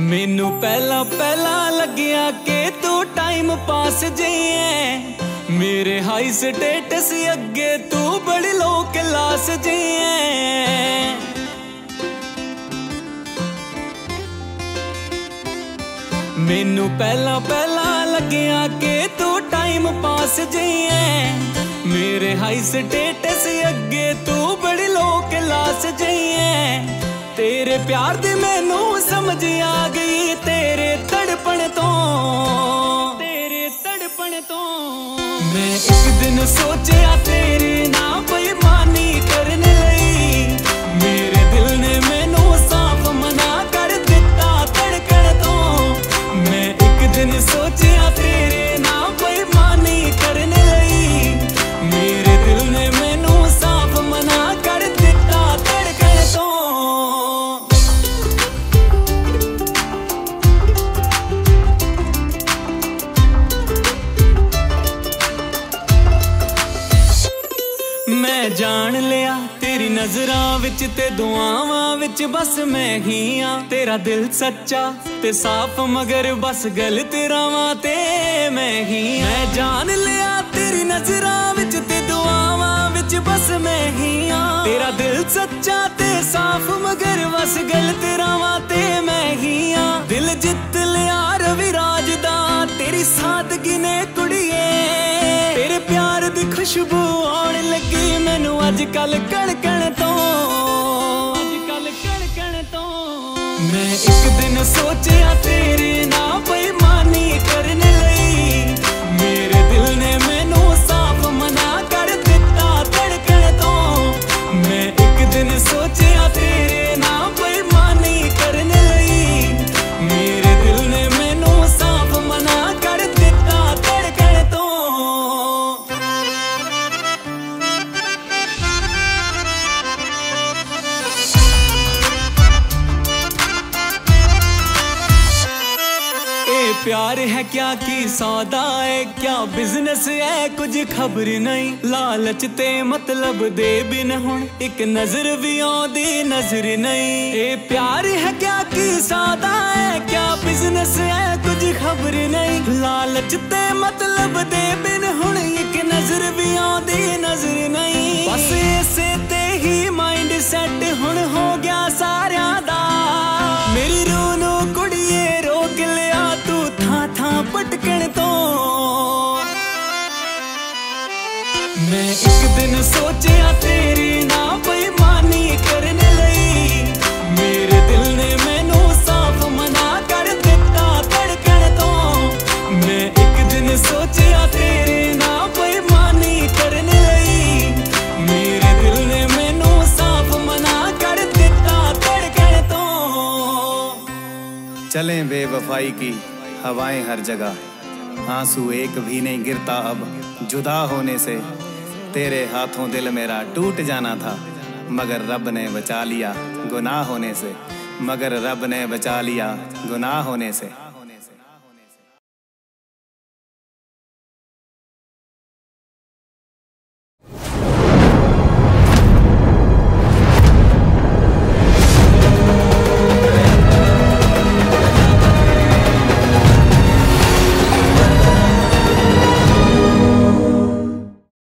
मैनू पहला पहला लग्या के तू टाइम पास जिए, मेरे हाई स्टेटस अगे तू बड़ी लो क्लास जिए। मैनू पहला पहला लग्या के तू टाइम पास जिए, मेरे हाई स्टेटस अगे तू बड़ी लो क्लास जिए। तेरे प्यार दी मैनू समझ आ गई, तेरे तड़पण तो मैं एक दिन सोचा तेरे ना बेईमानी करने लई, मेरे दिल ने मैनू साफ मना कर दिता धड़कन तो। मैं एक दिन सोचा तेरे ना बेईमानी करने लई, मेरे दिल ने मैनू साफ मना कर दिता धड़कन तो। मैं जान लिया तेरी नजरां विच ते दुआवां विच बस मैं ही हाँ। तेरा दिल सच्चा ते साफ मगर बस गलत रावां ते मैं ही। मैं जान लिया तेरी नजरां विच ते दुआवां विच बस मैं ही हाँ। तेरा दिल सच्चा ते साफ मगर बस गलत रावां ते मैं ही हाँ। दिल जित लिया रविराज दा तेरी सादगी ने कुड़िए, तेरे प्यार दी खुशबू आउण लगी मैनू अजकल कणकण तो। मैं एक दिन सोचा तेरे ना बेईमानी करने लई, मेरे दिल ने मैनू साफ मना कर दिता धड़कन तो। मैं एक दिन सोचा तेरे ना बेईमानी करने लई, मेरे दिल ने मैनू साफ मना कर दिता धड़कन तो। प्यार है क्या की सौदा है, क्या बिजनेस है कुछ खबर नहीं। लालच ते मतलब दे बिन हुण एक नजर भी आउंदी नजर नहीं। ए प्यार है क्या की सौदा है, क्या बिजनेस है कुछ खबर नहीं। लालच ते मतलब दे बिन हुण एक नजर भी आउंदी नजर नहीं। बस इसे ते ही माइंड सेट हुण हो गया सारियां दा, मेरी रूह नू कुड़िए रोक लिया तू था पटकन तो। मैं एक दिन सोचा तेरे ना बेईमानी करने लई, मेरे दिल ने मैनू साफ मना कर दिता धड़कन तो। मैं एक दिन सोचा तेरे ना बेईमानी करने लई, मेरे दिल ने मैनू साफ मना कर दिता धड़कन तो। चलें बेवफाई की हवाएं हर जगह, आंसू एक भी नहीं गिरता अब जुदा होने से। तेरे हाथों दिल मेरा टूट जाना था, मगर रब ने बचा लिया गुनाह होने से, मगर रब ने बचा लिया गुनाह होने से।